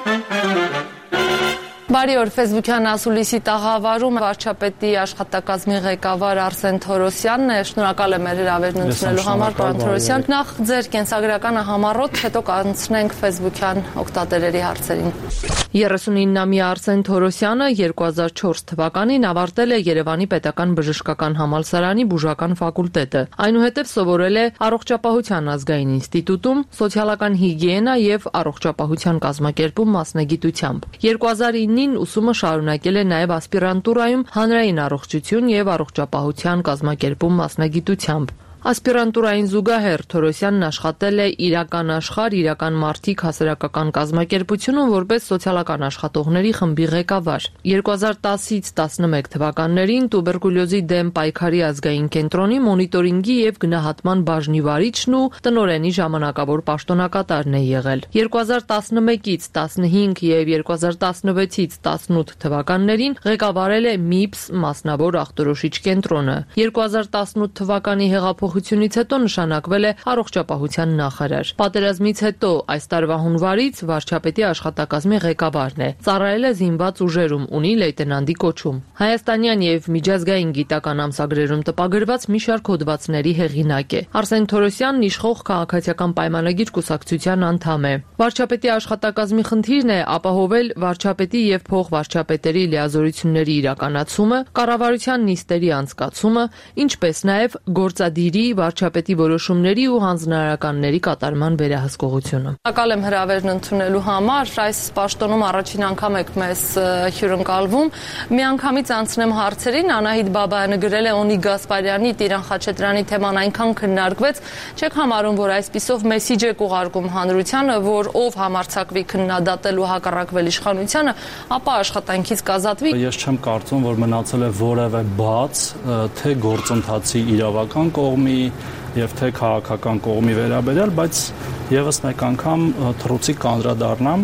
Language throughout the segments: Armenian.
Բարի օր, Facebook-յան ասուլիսի տաղավարում վարչապետի աշխատակազմի ղեկավար Արսեն Թորոսյանն է, շնորհակալ եմ մեր հրավերն ընդունելու համար, պարոն Թորոսյան։ Նախ ձեր կենսագրականը համառոտ, հետո կանցնենք Facebook-յան օգտատերերի հարցերին։ 39-ամյա Արսեն Թորոսյանը 2004 թվականին ավարտել է Երևանի պետական բժշկական համալսարանի բուժական ֆակուլտետը։ Այնուհետև սովորել է Առողջապահության ազգային ինստիտուտում սոցիալական հիգիենա եւ առողջապահության կազմակերպում մասնագիտությամբ։ 2009-ին ուսումը շարունակել է նաև ասպիրանտուրայում հանրային առողջություն եւ առողջապահության կազմակերպում մասնագիտությամբ։ Ասպիրանտուրային զուգահեռ Թորոսյանն աշխատել է Իրական աշխարհ, իրական մարդիկ հասարակական կազմակերպությունում որպես սոցիալական աշխատողների խմբի ղեկավար։ 2010-ից 11 թվականներին տուբերկուլյոզի դեմ պայքարի ազգային կենտրոնի մոնիտորինգի եւ գնահատման բաժնի վարիչն ու տնօրենի ժամանակավոր պաշտոնակատարն է եղել։ 2011-ից 15 եւ 2016-ից 18 թվականներին ղեկավարել է MIPS մասնավոր ախտորոշիչ կենտրոնը։ 2018 թվականի հեղափոխությունից հետո նշանակվել է առողջապահության նախարար։ Պատերազմից հետո այս տարվա հունվարից վարչապետի աշխատակազմի ղեկավարն է։ Ծառայել է զինված ուժերում, ունի լեյտենանտի կոչում։ Հայաստանյան եւ միջազգային գիտական ամսագրերում տպագրված մի շարք հոդվածների հեղինակ է։ Արսեն Թորոսյանն իշխող քաղաքացիական պայմանագիր կուսակցության անդամ է։ Վարչապետի աշխատակազմի խնդիրն է ապահովել վարչապետի եւ փոխվարչապետերի լիազորությունների իրականացումը, կառավարության նիստերի անցկացումը, ինչպես նաեւ գործադիրի վարչապետի որոշումների ու հանձնարարականների կատարման վերահսկողությունը։ Շնորհակալ եմ հրավերն ընդունելու համար։ Այս պաշտոնում առաջին անգամ եք մեզ հյուրընկալվում։ Միանգամից անցնեմ հարցերին։ Անահիտ Բաբայանը գրել է Օնի Գասպարյանի, Տիրան Խաչատրյանի թեման այնքան քննարկվեց, չեք համարում, որ այսպիսով մեսիջ եք ուղարկում հանրությանը, որ ով համարձակվի քննադատել ու հակառակվել իշխանությանը, ապա աշխատանքից կազատվի։ Ես չեմ կարծում, որ մնացել է որևէ բաց, թե գործընթացի իրավական կողմի եւ թե քաղաքական կողմի վերաբերյալ, բայց եւս մեկ անգամ թռուցիկ կանդրադառնամ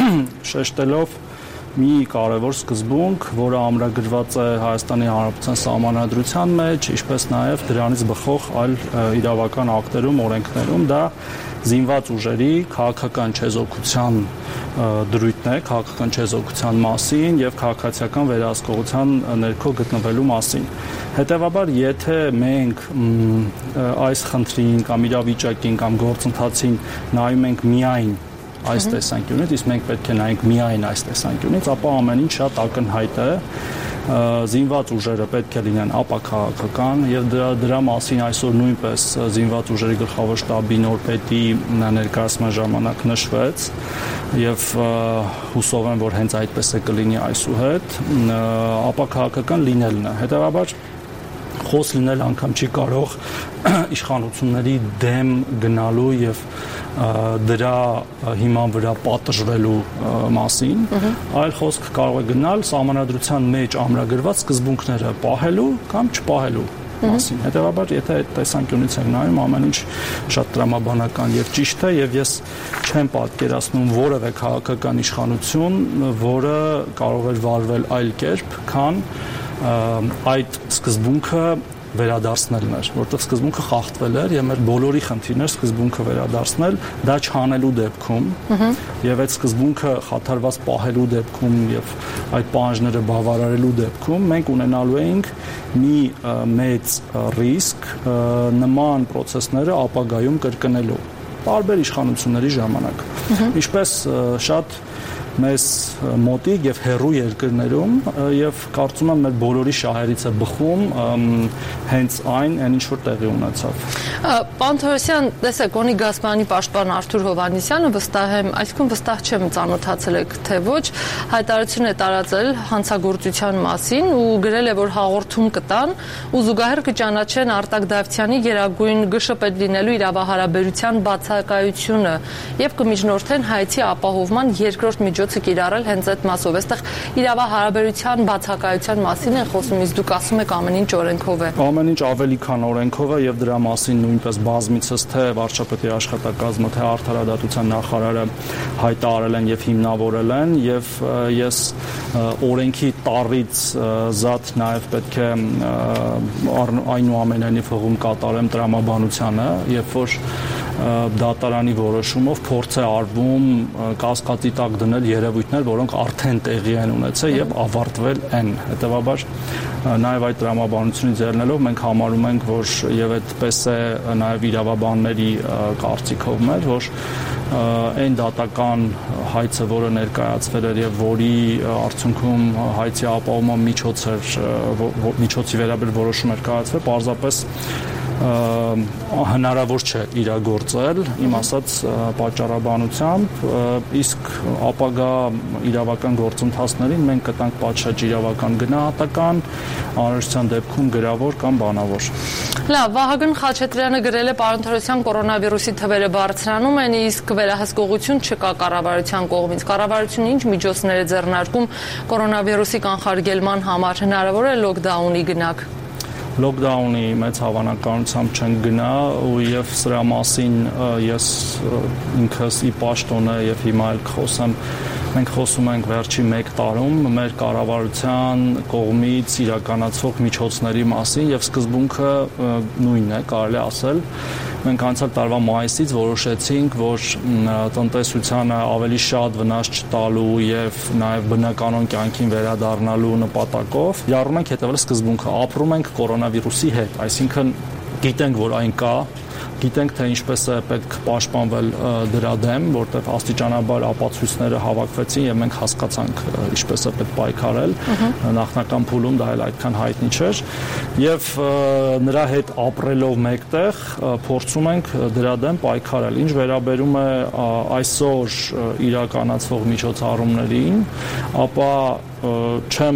շեշտելով մի կարևոր սկզբունք, որը ամրագրված է Հայաստանի Հանրապետության Սահմանադրության մեջ, ինչպես նաև դրանից բխող այլ իրավական ակտերում, օրենքներում, դա զինված ուժերի քաղաքական չեզոքության դրույթն է, քաղաքական չեզոքության մասին եւ քաղաքացիական վերահսկողության ներքո գտնվելու մասին։ Հետևաբար, եթե մենք այս խնդրին կամ իրավիճակին կամ գործընթացին նայում ենք միայն այս տեսանկյունից, իսկ մենք պետք է նայենք միայն այս տեսանկյունից, ապա ամեն ինչ շատ ակնհայտ է։ Զինված ուժերը պետք է լինեն ապաքաղաքական եւ դրա մասին այսօր նույնպես զինված ուժերի գլխավոր շտաբի նոր պետի ներկայացման ժամանակ նշվեց եւ հուսով եմ, որ հենց այդպես է կլինի այսուհետ, ապաքաղաքական լինելն է։ Հետեւաբար խոս լինել անգամ չի կարող իշխանությունների դեմ գնալու եւ դրա հիման վրա պատժվելու մասին, այլ խոսք կարող է գնալ սահմանադրության մեջ ամրագրված սկզբունքները պահելու կամ չպահելու մասին։ Հետևաբար, եթե այդ տեսանկյունից ենք նայում, ամեն ինչ շատ տրամաբանական եւ ճիշտ է եւ ես չեմ պատկերացնում որևէ քաղաքական իշխանություն, որը կարող էր վարվել այլ կերպ, քան այդ սկզբունքը վերադարձնելն էր, որտեղ սկզբունքը խախտվել էր եւ մեր բոլորի խնդիրն էր սկզբունքը վերադարձնել, դա չանելու դեպքում եւ այդ սկզբունքը խաթարված պահելու դեպքում եւ այդ պահանջները բավարարելու դեպքում մենք ունենալու էինք մի մեծ ռիսկ նման process-ները ապագայում կրկնելու տարբեր իշխանությունների ժամանակ։ Ինչպես շատ մեզ մոտիկ եւ հեռու երկրներում եւ կարծում եմ մեր բոլորի շահերից է բխում հենց այն ինչ որ տեղի ունեցավ։ Պարոն Թորոսյան, տեսեք, Օնի Գասպարյանի պաշտպան Արթուր Հովհաննիսյանը վստահ եմ, այսքան վստահ չեմ ծանոթացել եք թե ոչ, հայտարարություն է տարածել հանցագործության մասին ու գրել է, որ հաղորդում կտան ու զուգահեռ կճանաչեն Արտակ Դավթյանի գերագույն ԳՇՊ լինելու իրավահարաբերության բացակայությունը եւ կմիջնորդեն հայցի ապահովման երկրորդ միջոցը կիրառել հենց այդ մասով։ Այստեղ իրավահարաբերության բացակայության մասին են խոսում, իսկ դուք ասում եք ամեն ինչ օրենքով է։ Ամեն ինչ ավելի քան օրենքով է եւ դրա մասին նույնպես բազմիցս թե վարչապետի աշխատակազմը, թե արդարադատության նախարարը հայտարարել են եւ հիմնավորել են եւ ես օրենքի տառից զատ նաեւ պետք է այնուամենայնիվ հողում կատարեմ տրամաբանությանը, երբ որ դատարանի որոշումով փորձ է արվում կասկածի տակ դնել երևույթներ, որոնք արդեն տեղի են ունեցել եւ ավարտվել են։ Հետևաբար նաեւ այդ տրամաբանությունից ելնելով մենք համարում ենք, որ եւ այդպես է նաեւ իրավաբանների կարծիքով մեր, որ այն դատական հայցը, որը ներկայացվել էր եւ որի արդյունքում հայցի ապահովման միջոցի վերաբերյալ որոշում էր կայացվել, պարզապես հնարավոր չէ իրագործել, իմ ասած պատճառաբանությամբ, իսկ ապագա իրավական գործընթացներին մենք կտանք պատշաճ իրավական գնահատական, անհրաժեշտության դեպքում գրավոր կամ բանավոր։ Լավ, Վահագն Խաչատրյանը գրել է պարոն Թորոսյան, կորոնավիրուսի թվերը բարձրանում են, իսկ վերահսկողություն չկա կառավարության կողմից։ Կառավարությունը ինչ միջոցներ է ձեռնարկում կորոնավիրուսի կանխարգելման համար, հնարավոր է լոկդաունի գնանք։ Լոկդաունի մեծ հավանականությամբ չեն գնա եւ սրա մասին ես ինքս ի պաշտոնը եւ հիմա էլ խոսեմ, մենք խոսում ենք վերջի 1 տարում մեր կառավարության կողմից իրականացվող միջոցների մասին եւ սկզբունքը նույնն է, կարելի ասել։ Մենք անցյալ տարվա մայիսից որոշեցինք, որ տնտեսությանը ավելի շատ վնաս չտալու եւ նաեւ բնականon կյանքին վերադառնալու նպատակով կիրառում ենք հետեւել սկզբունքը, ապրում ենք կորոնավիրուսի հետ, այսինքն գիտենք, որ այն կա, գիտենք, թե ինչպես է պետք պաշտպանվել դրա դեմ, որտեղ աստիճանաբար ապացույցները հավաքվեցին եւ մենք հասկացանք ինչպես է պետք պայքարել։ Նախնական փուլում դա էլ այդքան հայտնի չէր եւ նրա հետ ապրելով մեկտեղ փորձում ենք դրա դեմ պայքարել։ Ինչ վերաբերում է այսօր իրականացվող միջոցառումներին, ապա չեմ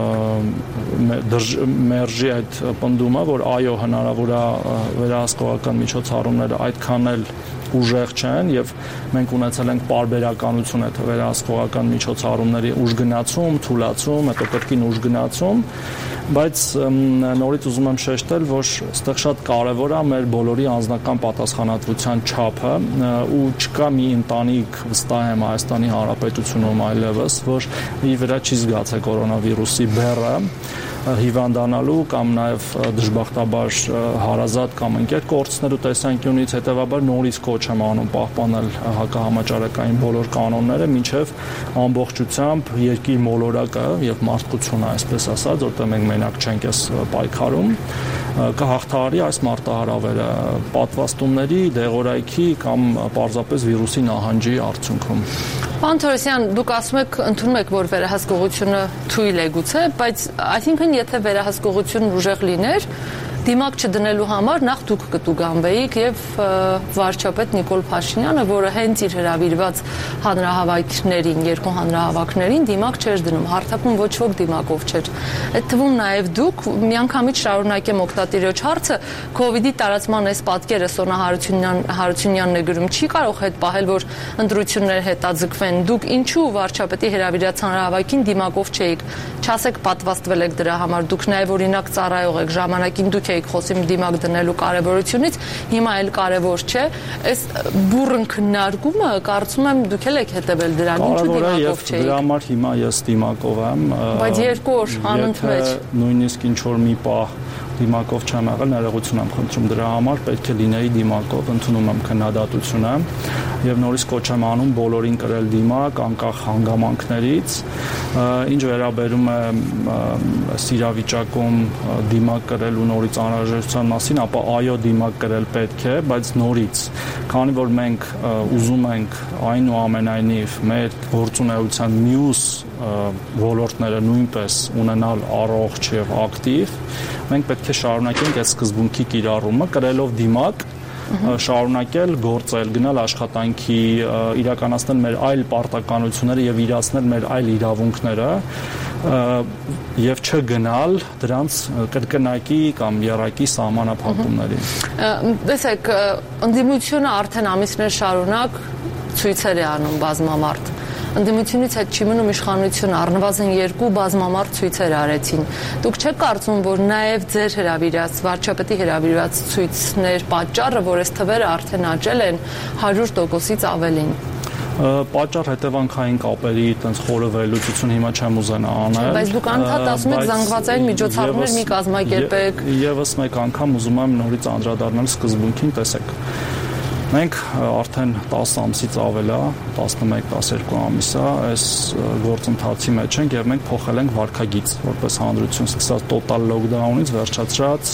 մերժի այդ պնդումը, որ այո, հնարավոր է վերահսկողական միջոցառումները այդքան էլ ուժեղ չեն եւ մենք ունեցել ենք պարբերականություն այդ վերահսկողական միջոցառումների ուժգնացում, թուլացում, հետո կրկին ուժգնացում, բայց նորից ուզում եմ շեշտել, որ այստեղ շատ կարեւոր է մեր բոլորի անձնական պատասխանատվության չափը ու չկա մի ընտանիք, վստահ եմ Հայաստանի Հանրապետությունում այլևս, որ իր վրա չի զգացել կորոնավիրուսի բեռը հիվանդանալու կամ նաև դժբախտաբար հարազատ կամ ընկեր կորցնելու տեսանկյունից, հետևաբար նորից կոչ եմ անում պահպանել հակահամաճարակային բոլոր կանոնները, մինչև ամբողջությամբ երկիր մոլորակը եւ մարդկությունը, այսպես ասած, որտեղ մենք մենակ չենք այս պայքարում, կհաղթահարի այս մարտահրավերը պատվաստումների, դեղորայքի կամ պարզապես վիրուսի նահանջի արդյունքում։ Պարոն Թորոսյան, դուք ասում եք, ընդունում եք, որ վերահսկողությունը թույլ է գուցե, բայց այսինքն եթե վերահսկողությունն ուժեղ լիներ, դիմակ չդնելու համար նախ դուք կտուգանվեիք եւ վարչապետ Նիկոլ Փաշինյանը, որը հենց իր հրավիրված հանրահավաքներին, երկու հանրահավաքներին դիմակ չէր դնում, հարթակում ոչ ոք դիմակով չէր։ Այդ թվում նաեւ դուք միանգամից շարունակեմ օկտատիրոջ հարցը, COVID-ի տարածման այս պատկերը Սոնա Հարությունյանն է գրում, չի կարող հետ պահել, որ ընտրությունները հետաձգվեն։ Դուք ինչու վարչապետի հրավիրած հանրահավաքին դիմակով չէիք։ Չասեք պատվաստվել եք դրա համար, դուք նաեւ օրինակ ծառայող եք, ժամանակին դուք եք խոսում դիմակ դնելու կարևորությունից, հիմա էլ կարևոր չէ։ Այս բուրըն քննարկումը կարծում եմ դուք էլ եք հետևել դրան, ինչու դիմակով չէիք։ Դրա համար հիմա ես դիմակով եմ։ Բայց 2 օր անընդմեջ նույնիսկ ինչ որ մի պահ դիմակով չեմ եղել, ներողություն եմ խնդրում դրա համար, պետք է լինեի դիմակով, ընդունում եմ քննադատությունը եւ նորից կոչ եմ անում բոլորին կրել դիմակ անկախ հանգամանքներից։ Ինչ վերաբերում է իրավիճակում դիմակ կրելու նորից անհրաժեշտության մասին, ապա այո, դիմակ կրել պետք է, բայց նորից, քանի որ մենք ուզում ենք այնուամենայնիվ մեր գործունեության մյուս ոլորտները նույնպես ունենալ առողջ եւ ակտիվ, մենք պետք է շարունակենք այդ սկզբունքի կիրառումը, կրելով դիմակ, շարունակել գործել, գնալ աշխատանքի, իրականացնել մեր այլ պարտականությունները եւ իրացնել մեր այլ իրավունքները եւ չգնալ դրանց կրկնակի կամ եռակի սահմանափակումների։ Տեսեք, ընդդիմությունը արդեն ամիսներ շարունակ ցույցեր է անում բազմամարդ։ Ընդդիմությունից հետ չի մնում իշխանությունը, առնվազն 2 բազմամարդ ցույցեր արեցին։ Դուք չեք կարծում, որ նաև ձեր հրավիրած, վարչապետի հրավիրած ցույցներ պատճառը, որ այս թվերը արդեն աճել են 100%-ից ավելին։ Պատճառ հետևանքային կապերի այտենց խորը վերլուծություն հիմա չեմ ուզենա անել։ Բայց դուք անդադ ասում եք զանգվածային միջոցառումներ մի կազմակերպեք։ Եվս մեկ անգամ ուզում եմ նորից անդրադառնալ սկզբունքին, տեսեք։ Մենք արդեն 10 ամսից ավել է, 11-12 ամիս է այս գործընթացի մեջ ենք եւ մենք փոխել ենք վարքագիծ, որպես հանրություն սկսած տոտալ լոկդաունից վերջացրած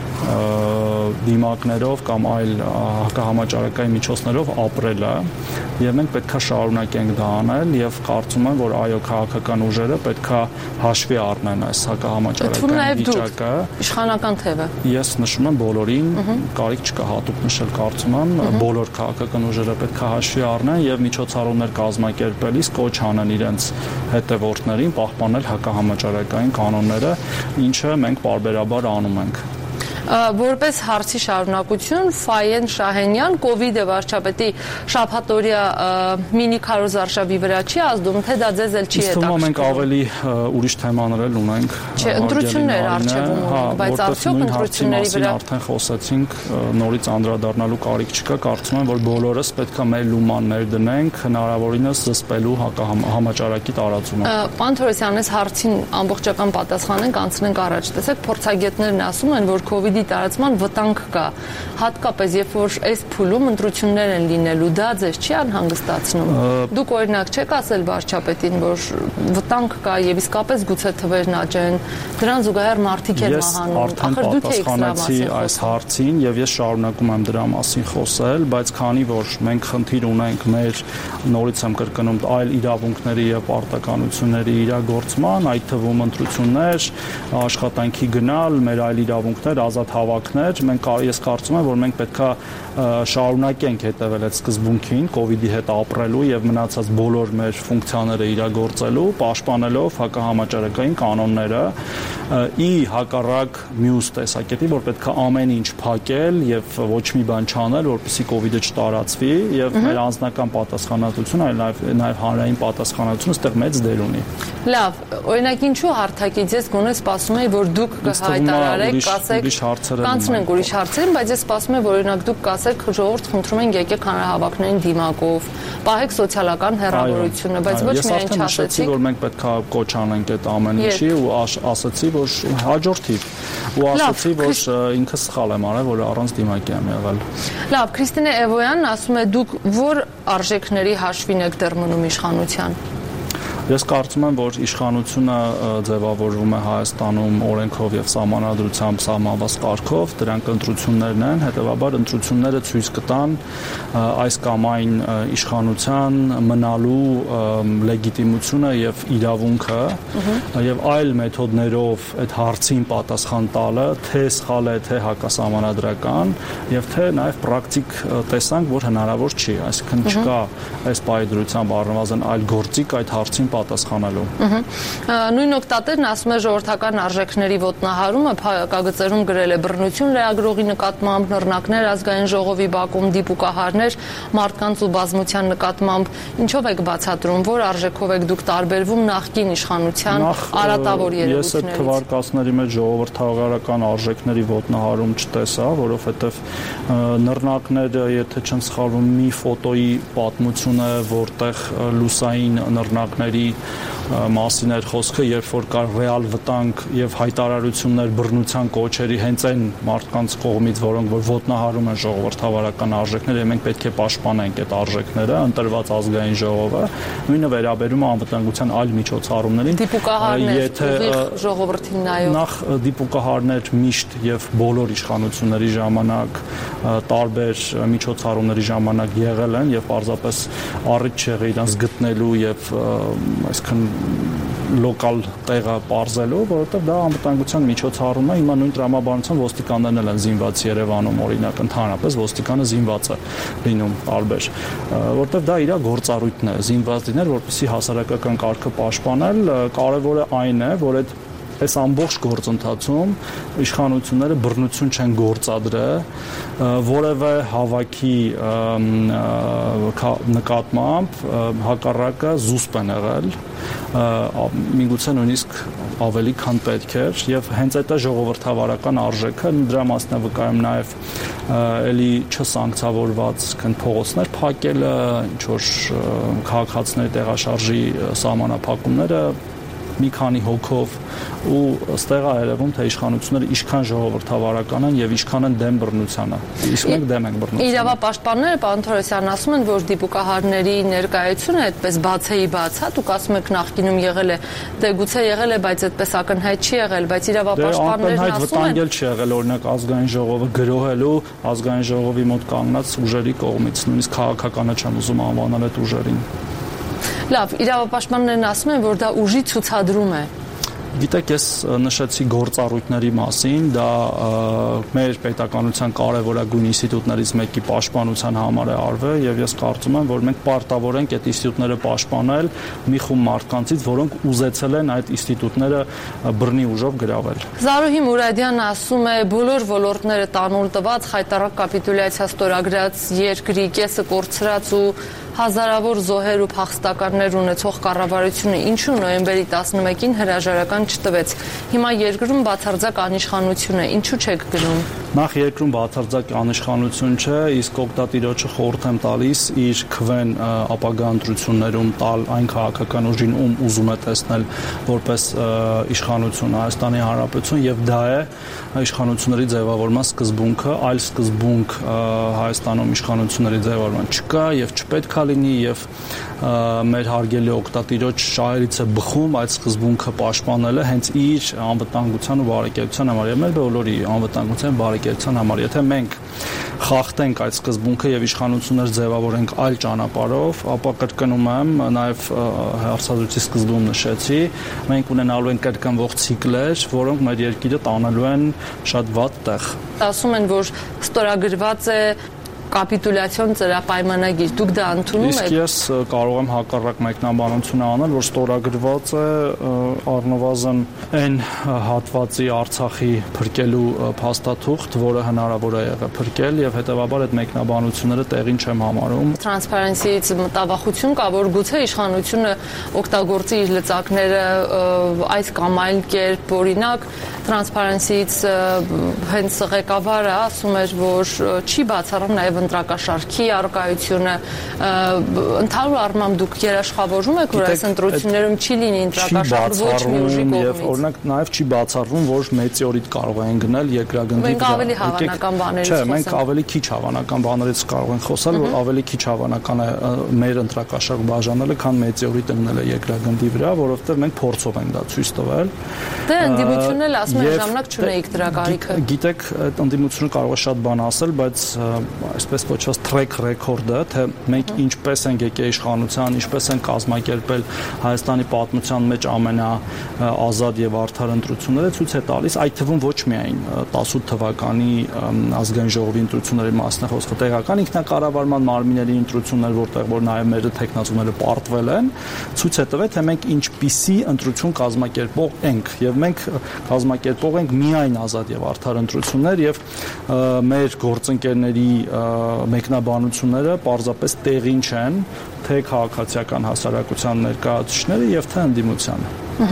դիմակներով կամ այլ հակահամաճարակային միջոցներով ապրելը եւ մենք պետքա շարունակենք դա անել եւ կարծում եմ, որ այո, քաղաքական ուժերը պետքա հաշվի առնեն այս հակահամաճարակային վիճակը։ Իշխանական թևը։ Ես նշում եմ բոլորին, կարիք չկա հատուկ նշել, կարծում եմ, բոլոր քաղաքական ուժերը պետքա հաշվի առնեն եւ միջոցառումներ կազմակերպելիս կոչ անեն իրենց հետևորդներին պահպանել հակահամաճարակային կանոնները, ինչը մենք պարբերաբար անում ենք։ Որպես հարցի շարունակություն Ֆայեն Շահենյան կոവിഡ്ը վարչապետի շաբաթօրյա մինի քարոզարշավի վրա չի ազդում, թե դա ձեզ էլ չի հետաքրքրում։ Իսկ մենք ավելի ուրիշ թեմաներ էլ ունենք։ Չէ, ընտրություններ արժևում ունենք, բայց արդյոք ընտրությունների վրա արդեն խոսեցինք, նորից անդրադառնալու կարիք չկա, կարծում եմ, որ բոլորս պետքա մեր լումաններ դնենք հնարավորինս զսպելու հակահամաճարակի տարածումը։ Պարոն Թորոսյան, այս հարցին ամբողջական պատասխանենք, անցնենք առաջ։ Տեսեք, փորձագետներն ասում են, որ կոവിഡ്ի տարածման վտանգ կա, հատկապես երբ որ այս փուլում ընտրություններ են լինելու, դա ձեզ չի անհանգստացնում։ Դուք օրինակ չեք ասել վարչապետին, որ վտանգ կա եւ իսկապես գուցե թվերն աճեն, դրան զուգահեռ մարդիկ են մահանում։ Ախր դուք եք պատասխանեցի այս հարցին եւ ես շարունակում եմ դրա մասին խոսել, բայց քանի որ մենք խնդիր ունենք մեր նորից եմ կրկնում այլ իրավունքների եւ պարտականությունների իրագործման, այդ թվում ընտրություններ, աշխատանքի գնալ, մեր այլ իրավունքներ, ազատ հավաքներ, ես կարծում եմ, որ մենք պետքա շարունակենք հետևել այդ սկզբունքին, կոവിഡ്ի հետ ապրելու եւ մնացած բոլոր մեր ֆունկցիաները իրագործելու, պաշտպանելով հակահամաճարակային կանոնները, ի հակառակ մյուս տեսակետի, որ պետքա ամեն ինչ փակել եւ ոչ մի բան չանել, որպեսզի կոവിഡ്ը չտարածվի եւ մեր անձնական պատասխանատվությունը, նաեւ հանրային պատասխանատվությունը այդտեղ մեծ դեր ունի։ Լավ, օրինակ ինչու հարթակից ես գոնե սպասում եի, որ դուք կհայտարարեք, կասեք, կանցնենք ուրիշ հարցերին, բայց ես սպասում եմ, որ օրինակ դուք կասեք, ժողովուրդ խնդրում են եկեք հանրահավաքներին դիմակով, պահեք սոցիալական հեռավորությունը, բայց ոչ միայն չասեցիք, որ մենք պետք է կոչ անենք այդ ամեն ինչի ու ասացի, որ հաջորդիվ ու ասացի, որ ինքը սխալ եմ արել, որ առանց դիմակի եմ եղել։ Լավ, Քրիստինե Էվոյանն ասում է, դուք որ արժեքների հաշվին եք դեռ մնում իշխանության։ Ես կարծում եմ, որ իշխանությունը ձևավորվում է Հայաստանում օրենքով եւ սահմանադրությամբ սահմանված կարգով, դրանք ընտրություններն են, հետեւաբար ընտրությունները ցույց կտան այս կամ այն իշխանության մնալու լեգիտիմությունը եւ իրավունքը եւ այլ մեթոդներով այդ հարցին պատասխան տալը, թե սխալ է, թե հակասահմանադրական եւ թե նաեւ պրակտիկ տեսանք, որ հնարավոր չի, այսինքն չկա այս պայդրությամբ առնվազն այլ գործիք այդ հարցին պատասխանելու։ Նույն օկտատերն ասում է ժողովրդական արժեքների ոտնահարումը փակագծերում գրել է բռնություն լրագրողի նկատմամբ, նռնակներ ազգային ժողովի բակում, դիպուկահարներ մարդկանց ու բազմության նկատմամբ։ Ինչով եք բացատրում, որ արժեքով եք դուք տարբերվում նախկին իշխանության արատավոր երևույթներից։ Ես այդ թվարկածների մեջ ժողովրդավարական արժեքների ոտնահարում չտեսա, որովհետև նռնակները, եթե չեմ սխալվում, մի ֆոտոյի պատմությունը, որտեղ լուսային նռնակների մասին էր խոսքը, երբ որ կար ռեալ վտանգ եւ հայտարարություններ բռնության կոչերի հենց այն մարդկանց կողմից, որոնք որ ոտնահարում են ժողովրդավարական արժեքները, եւ մենք պետք է պաշտպանենք այդ արժեքները, ընտրված ազգային ժողովը, նույնը վերաբերում է անվտանգության այլ միջոցառումներին։ Եթե ժողովրդին նայող նախ դիպուկահարներ միշտ եւ բոլոր իշխանությունների ժամանակ տարբեր միջոցառումների ժամանակ եղել են եւ պարզապես առիթ չեղի իրանց գտնելու եւ այսքան լոկալ տեղը բարձելու, որովհետև դա անվտանգության միջոցառում է, հիմա նույն տրամաբանության ոստիկաններն են զինված Երևանում, օրինակ ընդհանրապես ոստիկանը զինված է լինում տարբեր, որովհետև դա իր գործառույթն է, զինված լինել, որպեսզի հասարակական կարգը պաշտպանել, կարևորը այն է, որ այս ամբողջ գործընթացում իշխանությունները բռնություն չեն գործադրել որևէ հավաքի նկատմամբ, հակառակը զուսպ են եղել, միգուցե նույնիսկ ավելի քան պետք էր եւ հենց այդ է ժողովրդավարական արժեքը, դրա մասն է վկայում նաեւ էլի չսանկցավորված փողոցներ փակելը, ինչ որ քաղաքացիների տեղաշարժի սահմանափակումները մի քանի հոգով ու ստեղ է երևում թե իշխանությունները ինչքան ժողովրդավարական են եւ ինչքան են դեմ բռնությանը։ Իսկ մենք դեմ ենք բռնությանը։ Իրավապաշտպանները պարոն Թորոսյան ասում են, որ դիպուկահարների ներկայությունը այդպես բացեի բաց, հա, դուք ասում եք նախկինում եղել է, դե գուցե եղել է, բայց այդպես ակնհայտ չի եղել, բայց իրավապաշտպաններն ասում են վտանգել չի եղել օրինակ ազգային ժողովը գրոհելու ազգային ժողովի մոտ կանգնած ուժերի կողմից, նույնիսկ քաղաքականը չեմ ուզում անվանել այդ ուժերին։ Լավ, իրավապաշտպաններն ասում են, որ դա ուժի ցուցադրում է։ Գիտեք, ես նշեցի գործառույթների մասին, դա մեր պետականության կարևորագույն ինստիտուտներից մեկի պաշտպանության համար է արվել եւ ես կարծում եմ, որ մենք պարտավոր ենք այդ ինստիտուտները պաշտպանել մի խումբ մարդկանցից, որոնք ուզեցել են այդ ինստիտուտները բռնի ուժով գրավել։ Զարուհի Մուրադյանը ասում է, բոլոր ոլորտները տանուլ տված, խայտառակ կապիտուլյացիա ստորագրած երկրի կեսը կորցրած ու հազարավոր զոհեր ու փախստականներ ունեցող կառավարությունը ինչու նոյեմբերի 11-ին հրաժարական չտվեց։ Հիմա երկրում բացարձակ անիշխանություն է, ինչու չեք գնում։ Նախ երկրում բացարձակ անիշխանություն չէ, իսկ օգտատիրոջը խորհուրդ եմ տալիս իր քվեն ապագա ընտրություններում տալ այն քաղաքական ուժին, ում ուզում է տեսնել որպես իշխանություն Հայաստանի Հանրապետություն եւ դա է իշխանությունների ձևավորման սկզբունքը, այլ սկզբունք Հայաստանում իշխանությունների ձևավորման չկա եւ չպետք է լինի եւ մեր հարգելի օգտատիրոջ շահերից է բխում այդ սկզբունքը պաշտպանելը հենց իր անվտանգության ու բարեկեցության համար եւ մեր բոլորի անվտանգության բարեկեցության համար։ Եթե մենք խախտենք այդ սկզբունքը եւ իշխանություններ ձևավորենք այլ ճանապարհով, ապա կրկնում եմ, նաեւ հարցազրույցի սկզբում նշեցի, մենք ունենալու ենք կրկնվող ցիկլեր, որոնք մեր երկիրը տանելու են շատ վատ տեղ։ Ասում են, որ ստորագրված է կապիտուլյացիոն ծրապայմանագիր, դուք դա ընդունում եք։ Իսկ ես կարող եմ հակառակ մեկնաբանություն անել, որ ստորագրված է առնվազն այն հատվածի Արցախի փրկելու փաստաթուղթ, որը հնարավոր է եղել փրկել եւ հետեւաբար այդ մեկնաբանությունները տեղին չեմ համարում։ Տրանսպարենսիից մտավախություն կա, որ գուցե իշխանությունը օգտագործի իր լծակները այս կամ այլ կերպ, օրինակ Տրանսպարենսիից հենց ղեկավարը ասում էր, որ չի բացառում նաև ընտրակաշարքի առկայությունը, ընդհանուր առմամբ դուք երաշխավորում եք, որ այս ընտրություններում չի լինի ընտրակաշարք ոչ մի ուժի կողմից։ Եվ օրինակ նաև չի բացառվում, որ մեծիորիտ կարող են գնել երկրագնդի վրա։ Մենք ավելի հավանական բաներից խոսենք։ Չէ, մենք ավելի քիչ հավանական բաներից կարող ենք խոսալ, որ ավելի քիչ հավանական է մեր ընտրակաշարք բաժանելը, քան մեծիորիտ ընկնելը երկրագնդի վրա, որովհետև մենք փորձով ենք դա ցույց տվել։ Դե ընդդիմությունն էլ ասում են ժամանակ չունեիք դրա կարիքը։ Գիտեք, այդ ընդդիմությունը կարող է շատ բան ասել, բայց այսպես կոչված track record-ը, թե մենք ինչպես ենք եկել իշխանության, ինչպես ենք կազմակերպել Հայաստանի պատմության մեջ ամենաազատ եւ արդար ընտրությունները, ցույց է տալիս, այդ թվում ոչ միայն 18 թվականի ազգային ժողովի ընտրությունների մասն է խոսքը, տեղական ինքնակառավարման մարմինների ընտրություններ, որտեղ որ նաեւ մեր տեխնացուները պարտվել են, ցույց է տվել, թե մենք ինչպիսի ընտրություն կազմակերպող ենք եւ մենք կազմակերպող ենք միայն ազատ եւ արդար ընտրություններ եւ մեր գործընկերների մեկնաբանությունները պարզապես տեղին չեն թե քաղաքացիական հասարակության ներկայացուցիչները եւ թե ընդդիմությանը։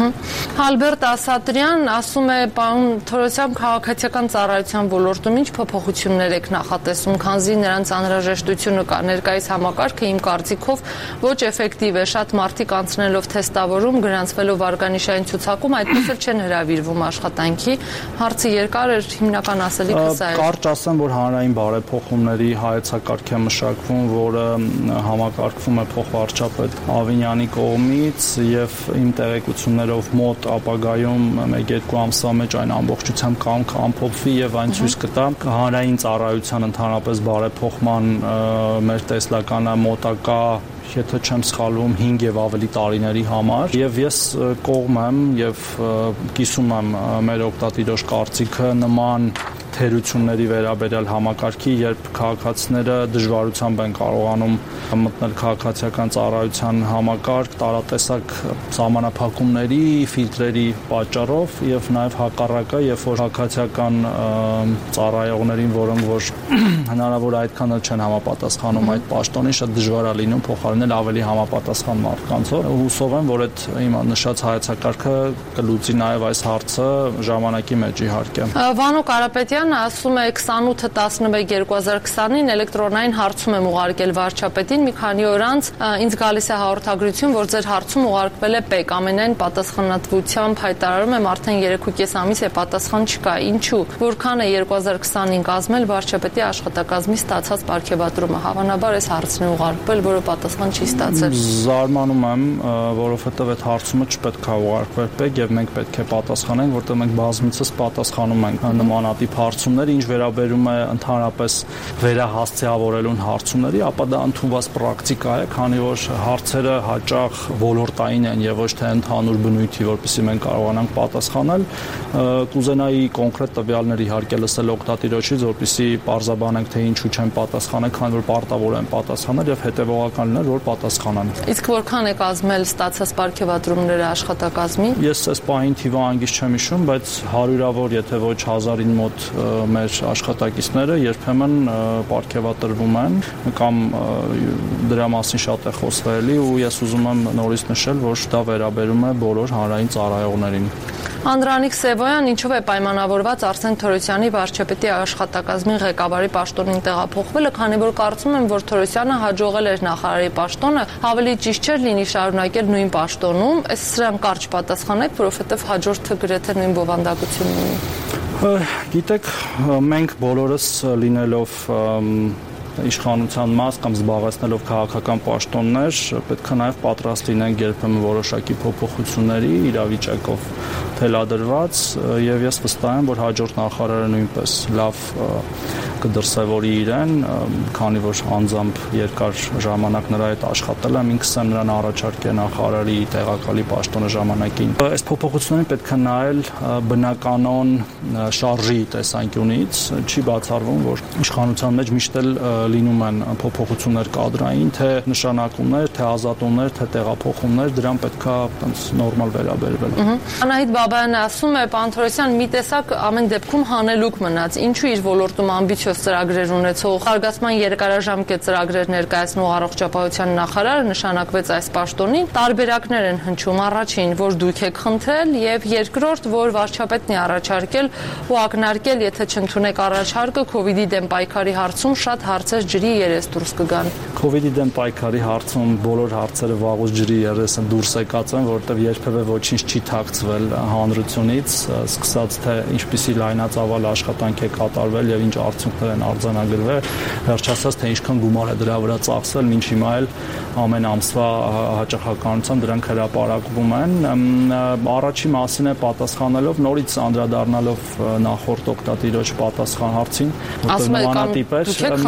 Ալբերտ Ասատրյան ասում է, պարոն Թորոսյան, քաղաքացիական ծառայության ոլորտում ինչ փոփոխություններ եք նախատեսում, քանզի նրանց անհրաժեշտությունը կա, ներկայիս համակարգը իմ կարծիքով ոչ էֆեկտիվ է, շատ մարդիկ անցնելով թեստավորում, գրանցվելով արգանիշային ցուցակում, այդպես էլ չեն հրավիրվում աշխատանքի։ Հարցը երկար էր, հիմնական ասելիքը սա է։ Կարճ ասեմ, որ հանրային բարեփոխումների հայեցակարգ է մշակվում, որը համակարգվում է փոխվարչապետ Ավինյանի կողմից եւ իմ տեղեկություններով մոտ ապագայում 1-2 ամսվա մեջ այն ամբողջությամբ կամփոփվի եւ այն ցույց կտա հանրային ծառայության ընդհանրապես բարեփոխման մեր տեսլականը մոտակա, եթե չեմ սխալվում, 5 եւ ավելի տարիների համար եւ ես կողմ եմ եւ կիսում եմ մեր օգտատիրոջ կարծիքը նման թերությունների վերաբերյալ համակարգի, երբ քաղաքացիները դժվարությամբ են կարողանում մտնել քաղաքացիական ծառայության համակարգ, տարատեսակ սահմանափակումների, ֆիլտրերի պատճառով եւ նաեւ հակառակը, երբ որ քաղաքացիական ծառայողներին, որոնք որ հնարավոր այդքան էլ չեն համապատասխանում այդ պաշտոնին, շատ դժվար է լինում փոխարինել ավելի համապատասխան մարդկանցով։ Հուսով եմ, որ այդ իմ նշած հայեցակարգը կլուծի նաեւ այս հարցը ժամանակի մեջ իհարկե։ Վանո Կարապետյան, Պանթրոսյանը ասում է 28/11/2020-ին էլեկտրոնային հարցում եմ ուղարկել վարչապետին, մի քանի օր անց ինձ գալիս է հաղորդագրություն, որ ձեր հարցում ուղարկվել է ՊԵԿ, ամենայն պատասխանատվությամբ հայտարարում եմ արդեն 3.5 ամիս է պատասխան չկա, ինչու, որքան է 2020-ին կազմել վարչապետի աշխատակազմի ստացած պարգևատրումը, հավանաբար այս հարցն է ուղարկվել, որը պատասխան չի ստացել։ Զարմանում եմ, որովհետև այդ հարցումը չպետք է ուղարկվել ՊԵԿ եւ մենք պետք է պատասխանենք, որտեղ մենք բազմիցս պատասխանում ենք նմանատիպ հարցումների, ինչ վերաբերում է ընդհանրապես վերահասցեավորելուն հարցումների, ապա դա ընդունված պրակտիկա է, քանի որ հարցերը հաճախ ոլորտային են եւ ոչ թե ընդհանուր բնույթի, որպեսզի մենք կարողանանք պատասխանել։ Կուզենայի կոնկրետ տվյալներ իհարկե լսել օգտատիրոջից, որպեսզի պարզաբանենք, թե ինչու չեն պատասխանել, քանի որ պարտավոր են պատասխանել եւ հետեւողական լինել, որ պատասխանան։ Իսկ որքան է կազմել ստացած պարգևատրումները աշխատակազմի։ Ես այս պահին թիվը անգից չեմ հիշում, բայց հարյուրավոր, եթե ոչ 1000-ին մոտ մեր աշխատակիցները երբեմն պարգևատրվում են կամ դրա մասին շատ է խոսվել ու ես ուզում եմ նորից նշել, որ դա վերաբերում է բոլոր հանրային ծառայողներին։ Անդրանիկ Սևոյան, ինչով է պայմանավորված Արսեն Թորոսյանի վարչապետի աշխատակազմի ղեկավարի պաշտոնին տեղափոխվելը, քանի որ կարծում եմ, որ Թորոսյանը հաջողել էր նախարարի պաշտոնը, ավելի ճիշտ չէր լինի շարունակել նույն պաշտոնում, այս սրան կարճ պատասխանեք, որովհետև հաջորդը գրեթե նույն բովանդակությունն ունի։ Գիտեք, մենք բոլորս լինելով իշխանության մաս կամ զբաղեցնելով քաղաքական պաշտոններ, պետք է նաև պատրաստ լինենք երբեմն որոշակի փոփոխությունների իրավիճակով թելադրված եւ ես վստահ եմ, որ հաջորդ նախարարը նույնպես լավ կդրսևորի իրեն, քանի որ անձամբ երկար ժամանակ նրա հետ աշխատել եմ, ինքս եմ նրան առաջարկել նախարարի տեղակալի պաշտոնը ժամանակին։ Այս փոփոխություններին պետք է նայել բնականon շարժի տեսանկյունից, չի բացառվում, որ իշխանության մեջ միշտ էլ լինում են փոփոխություններ կադրային, թե նշանակումներ, թե ազատումներ, թե տեղափոխումներ, դրան պետք է այտենց նորմալ վերաբերվել։ Անահիտ Բաբայանը ասում է, Պանթրոսյան մի տեսակ ամեն դեպքում հանելուկ մնաց, ինչու իր ոլորտում ամբիցիոզ ծրագրեր ունեցող զարգացման երկարաժամկետ ծրագրեր ներկայացնող առողջապահության նախարարը նշանակվեց այս պաշտոնին, տարբերակներ են հնչում, առաջին, որ դուք եք խնդրել, եւ երկրորդ, որ վարչապետն է առաջարկել ու ակնարկել, եթե չընդունեք առաջարկը, COVID-ի դեմ պայքարի հարցում շատ հարցեր ջրի երես դուրս կգան։ COVID-ի դեմ պայքարի հարցում բոլոր հարցերը վաղուց ջրի երես են դուրս եկած են, որտեղ երբևէ ոչինչ չի թաքցվել հանրությունից, սկսած թե ինչպիսի լայնածավալ աշխատանք է կատարվել եւ ինչ արդյունքներ են արձանագրվել, վերջացած թե ինչքան գումար է դրա վրա ծախսվել, մինչ հիմա էլ ամեն ամսվա հաճախականությամբ դրանք հրապարակվում են։ Առաջի մասին է պատասխանելով, նորից անդրադառնալով նախորդ օգտատիրոջ պատասխան հարցին, որտեղ նմանատիպ էր։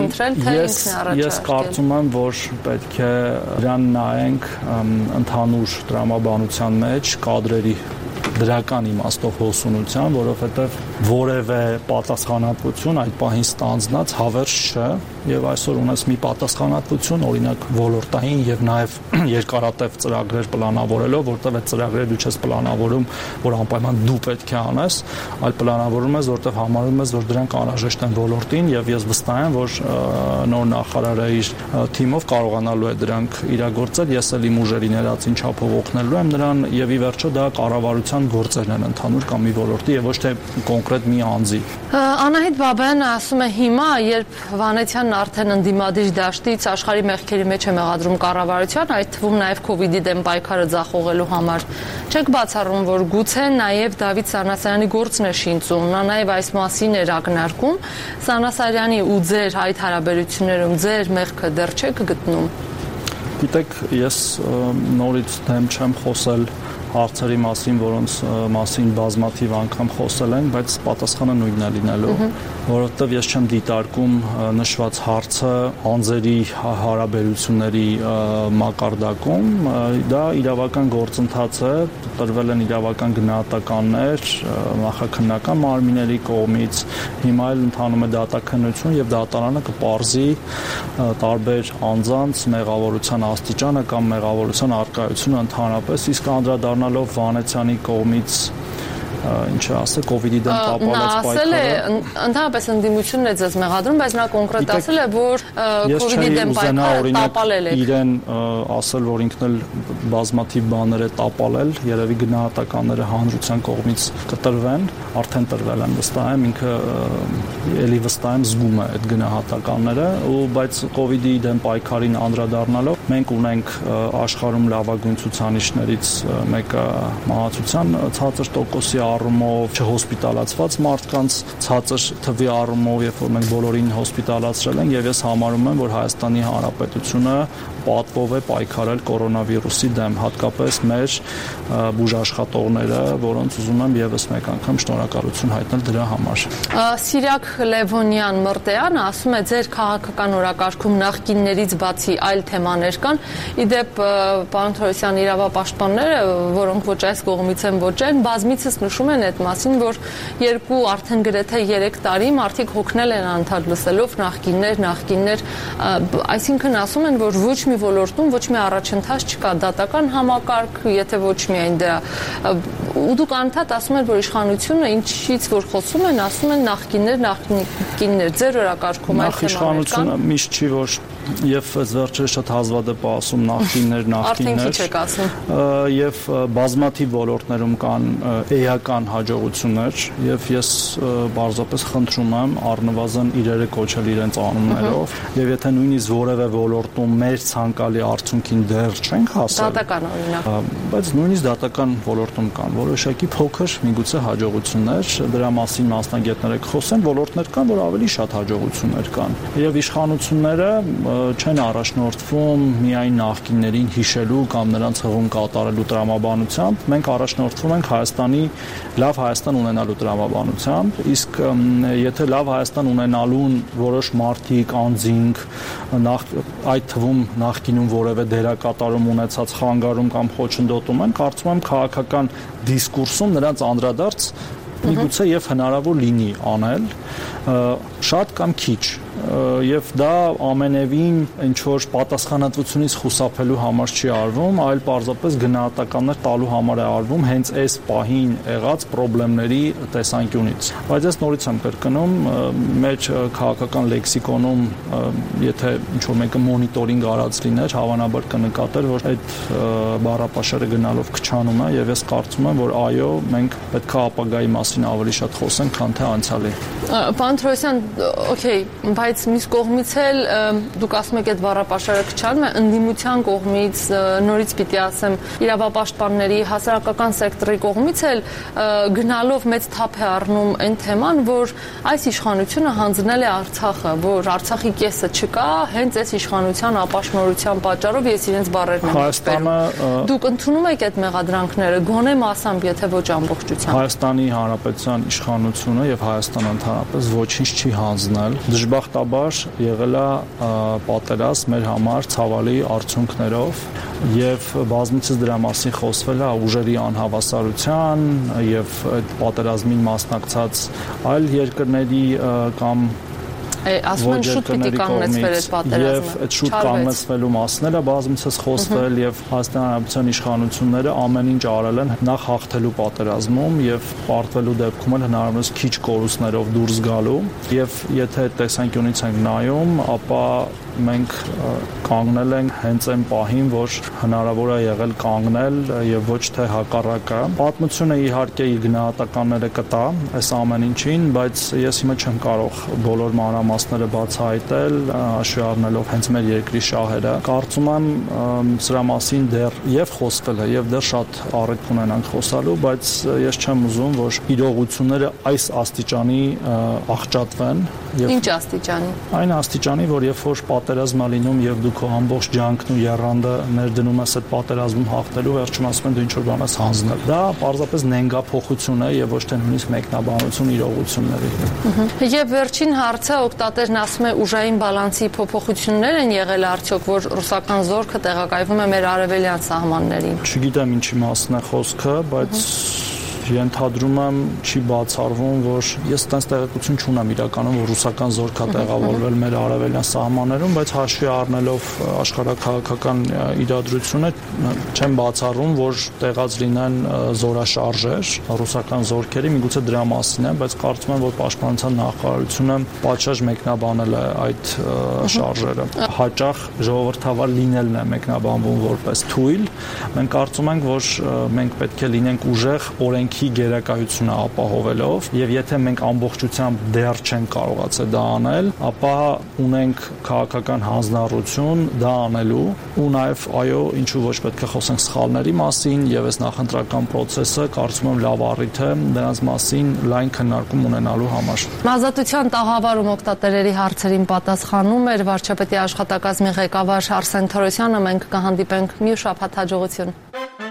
Ես կարծում եմ, որ պետք է դրան նայենք ընդհանուր տրամաբանության մեջ կադրերի դրական իմաստով հոսունության, որովհետև որևէ պատասխանատվություն այդ պահին ստանձնած հավերժ չէ եւ այսօր ունես մի պատասխանատվություն, օրինակ ոլորտային եւ նաեւ երկարատև ծրագրեր պլանավորելով, որտեղ այդ ծրագրերը դու չես պլանավորում, որ անպայման դու պետք է անես, այլ պլանավորում ես, որտեղ համարում ես, որ դրանք անհրաժեշտ են ոլորտին եւ ես վստահ եմ, որ նոր նախարարը իր թիմով կարողանալու է դրանք իրագործել, ես էլ իմ ուժերի ներածին չափով օգնելու եմ նրան եւ ի վերջո դա կառավարության գործերն են ընդհանուր կամ մի ոլորտի եւ ոչ թե կոնկրետ մի անձի։ Անահիտ Բաբայանը ասում է հիմա, երբ Վանեցյանն արդեն ընդդիմադիր դաշտից աշխարհի մեղքերի մեջ է մեղադրում կառավարության, այդ թվում նաեւ COVID-ի դեմ պայքարը ձախողելու համար, չեք բացառում, որ գուցե նաեւ Դավիթ Սանասարյանի գործն է շինծում, նա նաեւ այս մասին էր ակնարկում, Սանասարյանի ու ձեր այդ հարաբերություններում ձեր մեղքը դեռ չեք գտնում։ Գիտեք, ես նորից դեմ չեմ խոսել հարցերի մասին, որոնց մասին բազմաթիվ անգամ խոսել ենք, բայց պատասխանը նույնն է լինելու, որովհետև ես չեմ դիտարկում նշված հարցը անձերի հարաբերությունների մակարդակում, դա իրավական գործընթաց է, տրվել են իրավական գնահատականներ նախաքննական մարմինների կողմից, հիմա էլ ընթանում է դատաքննություն եւ դատարանը կպարզի տարբեր անձանց մեղավորության աստիճանը կամ մեղավորության առկայությունը ընդհանրապես, իսկ անդրադառնալով Վանեցյանի կողմից ինչ ասել, կոവിഡ്ի դեմ տապալած պայքարը։ Ընդհանրապես ընդդիմությունն է ձեզ մեղադրում, բայց նա կոնկրետ ասել է, որ կոവിഡ്ի դեմ պայքարը տապալել է։ Իրեն ասել, որ ինքն էլ բազմաթիվ բաներ է տապալել, երևի գնահատականները հանրության կողմից կտրվեն, արդեն տրվել են վստահ եմ, ինքը էլի վստահ եմ զգում է այդ գնահատականները, բայց կոവിഡ്ի դեմ պայքարին անդրադառնալով մենք ունենք աշխարհում լավագույն ցուցանիշներից մեկը մահացության ցածր տոկոսի առումով, չհոսպիտալացված մարդկանց ցածր թվի առումով, երբ որ մենք բոլորին հոսպիտալացրել ենք, եւ ես համարում եմ, որ Հայաստանի Հանրապետությունը պատվով է պայքարել կորոնավիրուսի դեմ, հատկապես մեր բուժաշխատողները, որոնց ուզում եմ եւս մեկ անգամ շնորհակալություն հայտնել դրա համար։ Սիրակ Լևոնյան Մրտեյանը ասում է, ձեր քաղաքական օրակարգում նախկիններից բացի այլ թեմաներ կան։ Իդեպ պարոն Թորոսյան, իրավապաշտպանները, որոնք ոչ այս կողմից են, ոչ այն, բազմիցս նշում են այդ մասին, որ արդեն գրեթե 3 տարի մարդիկ հոգնել են անդադ լսելով նախկիններ, այսինքն ասում են, որ ոչ մի ոլորտում ոչ մի առաջընթաց չկա, դատական համակարգ, եթե ոչ միայն դա։ Ու դուք անդադ ասում եք, որ իշխանությունը ինչից որ խոսում են, ասում են նախկիններ, ձեր օրակարգում այդ թեմաներ կան։ Իշխանությունը միշտ չի, որ եւ վերջերս շատ հազվադեպ ասում նախկիններ, եւ բազմաթիվ ոլորտներում կան էական հաջողություններ եւ ես բարձրապես խնդրում եմ առնվազն իրերը կոչել իրենց անուններով եւ եթե նույնիսկ որևէ ոլորտում մեր ցանկալի արդյունքին դեռ չենք հասել, դատական օրինակ, բայց նույնիսկ դատական ոլորտում կան որոշակի փոքր միգուցե հաջողություններ, դրա մասին մասնագետները կխոսեն, ոլորտներ կան, որ ավելի շատ հաջողություններ կան եւ իշխանությունները չեն առաջնորդվում միայն նախկիններին հիշելու կամ նրանց հղում կատարելու տրամաբանությամբ, մենք առաջնորդվում ենք լավ Հայաստան ունենալու տրամաբանությամբ, իսկ եթե լավ Հայաստան ունենալուն որոշ մարդիկ, անձինք, այդ թվում նախկինում որևէ դերակատարում ունեցած խանգարում կամ խոչընդոտում են, կարծում եմ քաղաքական դիսկուրսում նրանց անդրադարձ միգուցե եւ հնարավոր լինի անել, շատ կամ քիչ եւ դա ամենևին ինչ որ պատասխանատվությունից խուսափելու համար չի արվում, այլ պարզապես գնահատականներ տալու համար է արվում հենց այս պահին եղած խնդիրների տեսանկյունից։ Բայց ես նորից եմ կրկնում, մեր քաղաքական լեքսիկոնում, եթե ինչ որ մեկը մոնիտորինգ արած լիներ, հավանաբար կնկատեր, որ այդ բառապաշարը գնալով քչանում է եւ ես կարծում եմ, որ այո, մենք պետք է ապագայի մասին ավելի շատ խոսենք, քան թե անցյալի։ Պարոն Թորոսյան, օքեյ, բայց մյուս կողմից էլ դուք ասում եք այդ բառապաշարը քչանում է, ընդդիմության կողմից, նորից պիտի ասեմ, իրավապաշտպանների, հասարակական սեկտորի կողմից էլ գնալով մեծ թափ է առնում այն թեման, որ այս իշխանությունը հանձնել է Արցախը, որ Արցախի կեսը չկա, հենց այս իշխանության ապաշնորհության պատճառով, ես իրենց բառերն եմ ասում։ Դուք ընդունում եք այդ մեղադրանքները, գոնե մասամբ, եթե ոչ ամբողջությամբ։ Հայաստանի Հանրապետության իշխանությունը եւ Հայաստանը ընդհանրապես ոչինչ չի հանձնել։ Դժբախտաբար եղել է պատերազմ մեր համար ցավալի արդյունքներով եւ բազմիցս դրա մասին խոսվել է ուժերի անհավասարության եւ այդ պատերազմին մասնակցած այլ երկրների կամ ասում են շուտ պիտի կանգնեցվեր այդ պատերազմը։ Եվ այդ շուտ կանգնեցվելու մասն էլ է բազմիցս խոսվել եւ Հայաստանի Հանրապետության իշխանությունները ամեն ինչ արել են նախ հաղթելու պատերազմում եւ պարտվելու դեպքում էլ հնարավորինս քիչ կորուստներով դուրս գալու եւ եթե այդ տեսանկյունից ենք նայում, ապա մենք կանգնել ենք հենց այն պահին, որ հնարավոր է եղել կանգնել եւ ոչ թե հակառակը։ Պատմությունը իհարկե իր գնահատականները կտա այս ամեն ինչին, բայց ես հիմա չեմ կարող բոլոր մանրամասները բացահայտել, հաշվի առնելով հենց մեր երկրի շահերը։ Կարծում եմ սրա մասին դեռ եւ խոսվել է եւ դեռ շատ առիթ ունենանք խոսալու, բայց ես չեմ ուզում, որ իրողությունները այս աստիճանի աղճատվեն եւ Ինչ աստիճանի։ Այն աստիճանի, որ երբ որ պատերազմա լինում եւ դու քո ամբողջ ջանքն ու եռանդը ներդնում ես այդ պատերազմում հաղթելու, վերջում ասում են դու ինչ որ բան ես հանձնել։ Դա պարզապես նենգափոխություն է եւ ոչ թե նույնիսկ մեկնաբանություն իրողությունների։ Եվ վերջին հարցը օգտատերն ասում է ուժային բալանսի փոփոխություններ են եղել արդյոք, որ ռուսական զորքը տեղակայվում է մեր արևելյան սահմաններին։ Չգիտեմ ինչի մասն է խոսքը, բայց Ենթադրում եմ չի բացառվում, որ ես այդպես տեղեկություն չունեմ իրականում, որ ռուսական զորք է տեղավորվել մեր արևելյան սահմաններում, բայց հաշվի առնելով աշխարհաքաղաքական իրադրությունը չեմ բացառում, որ տեղած լինեն զորաշարժեր ռուսական զորքերի, միգուցե դրա մասին է, բայց կարծում եմ, որ Պաշտպանության նախարարությունը պատշաճ մեկնաբանել է այդ շարժերը։ Հաճախ ժողովրդավար լինելն է մեկնաբանվում որպես թույլ։ Մենք կարծում ենք, որ մենք պետք է լինենք ուժեղ օրենքի գերակայությունը ապահովելով, եւ եթե մենք ամբողջությամբ դեռ չենք կարողացել դա անել, ապա ունենք քաղաքական հանձնառություն դա անելու ու նաեւ այո, ինչու ոչ պետք է խոսենք սխալների մասին եւ այս նախընտրական process-ը կարծում եմ լավ առիթ է դրանց մասին լայն քննարկում ունենալու համար։ Ազատության տաղավարում օգտատերերի հարցերին պատասխանում էր վարչապետի աշխատակազմի ղեկավար Արսեն Թորոսյանը։ Մենք կհանդիպենք մյուս շաբաթ, հաջողություն։